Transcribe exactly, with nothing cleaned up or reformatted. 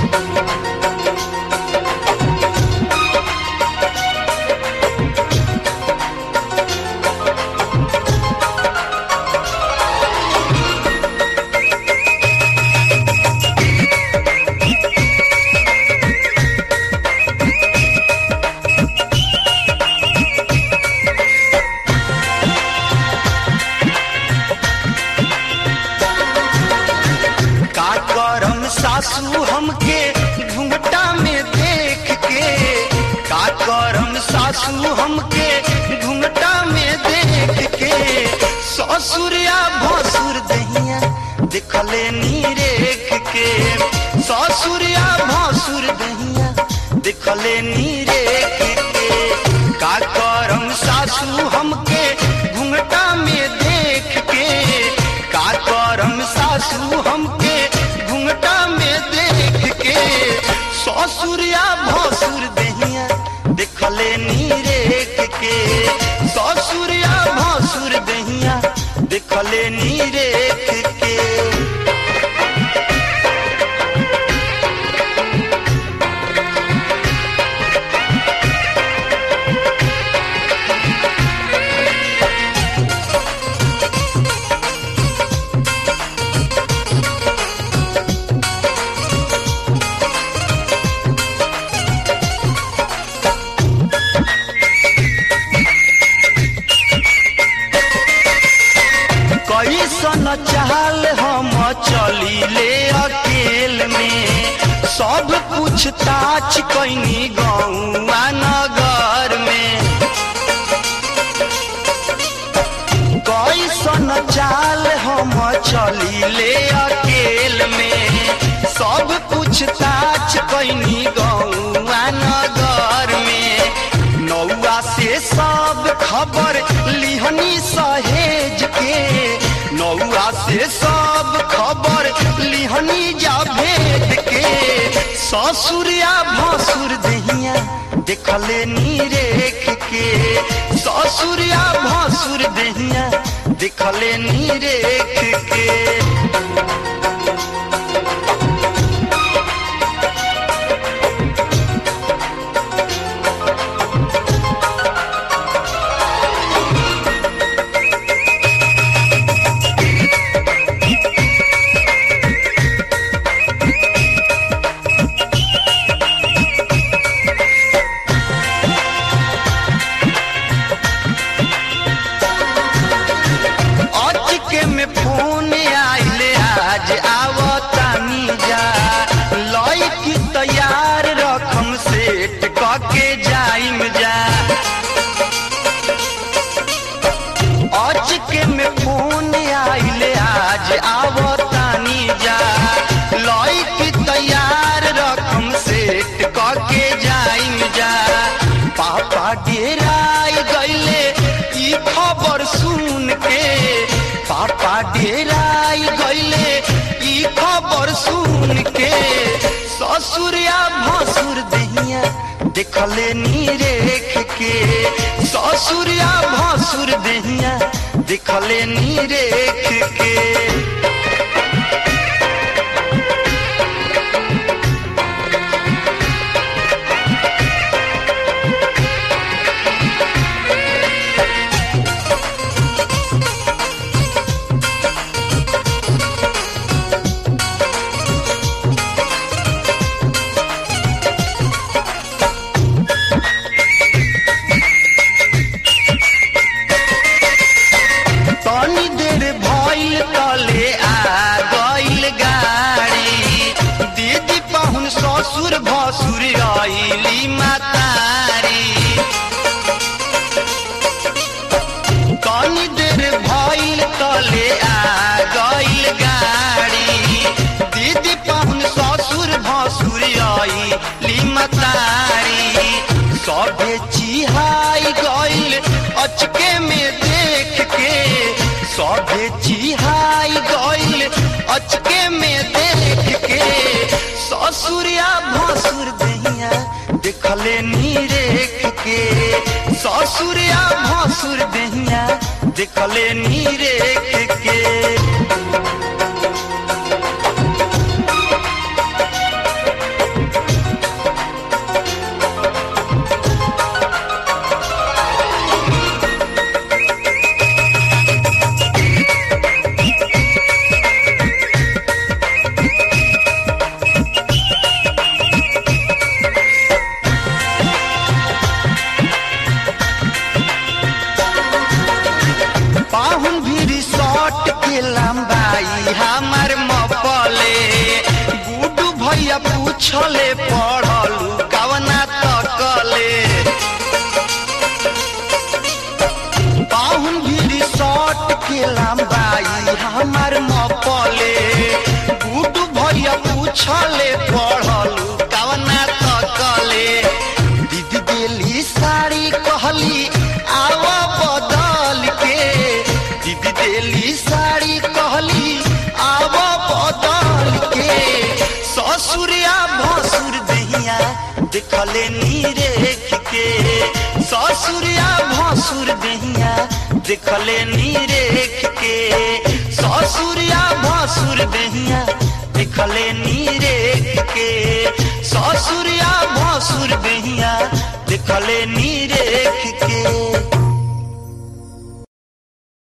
सासू हमके घूंघटा में देख के, का करम सासू हमके घूंघटा में देख के, ससुरिया भसुर दहिया देखले नी रेख के, ससुरिया भसुर दहिया देखले नी रेख के, का करम सासू हमके घूंघटा में देख के, का करम सासू हमके घूंघटा में देख के, ससुरिया भसुर दहिया देखले नी रेख के, ससुरिया भसुर दहिया देखले नी रेख के। कैसन चाल हम चली ले अकेल में, सब पूछताछ कैनी गौआ नगर में, कैसन चाल हम चली ले अकेल में, सब पूछताछ कैनी गौआ नगर में, नौआ से सब खबर लिहनी सहेज के, नौआ से सब खबर लिहनी जा भेद के, ससुरिया भसुर दहिया देखले नी रेख के, ससुरिया भसुर दहिया देखले नी रेख के। फोन आइले आज आवतानी जा, लइकी तैयार रखम सेट कके जाइम जा, अचके में फोन आइले आज आवतानी जा, लइकी तैयार रखम सेट कके जाइम जा, पापा डेराई गइले ई खबर सुन के, पापा डेराई गइले ई खबर सुन के, ससुरिया भसुर दहिया देखले नी रेख के, ससुरिया भसुर दहिया देखले नी रेख के। तनी देर भइल तले आ गइल गाड़ी, दीदी पाहुन ससुर भसुर आइली मातारी, तनी देर भइल तले आ गइल गाड़ी, दीदी पाहुन ससुर भसुर आइली मातारी, सभे चिहाई गइल अचके में देख के, सभे चिहाई गइल अचके में देख के, ससुरिया भसुर दहिया देखले नी रेख के, ससुरिया भसुर दहिया देखले नी रेख के। भैया पूछले पढ़लू कवना तकले पाहुन भीड़ी सट के लंबाई हमार मपले गुड्डू भैया पूछले पढ़लू कवना तकले दीदी देली साड़ी कहली आवा बदल के दीदी देली साड़ी कहली आवा बदल के ससुरिया भसुर दहिया देखले नीरेख के ससुरिया भसुर दहिया देखले नीरेख के ससुरिया भसुर दहिया देखले नीरेख के ससुरिया भसुर दहिया देखले नीरेख